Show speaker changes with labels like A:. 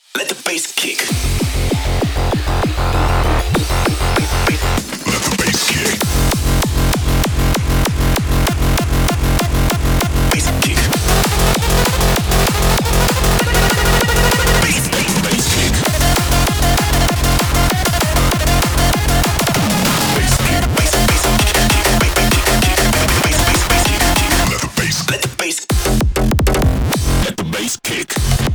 A: Let the bass kick. Let the bass kick. Bass kick. Bass kick. Bass kick. Bass kick. Bass bass kick. Bass bass bass kick. Let the bass. Let the bass kick.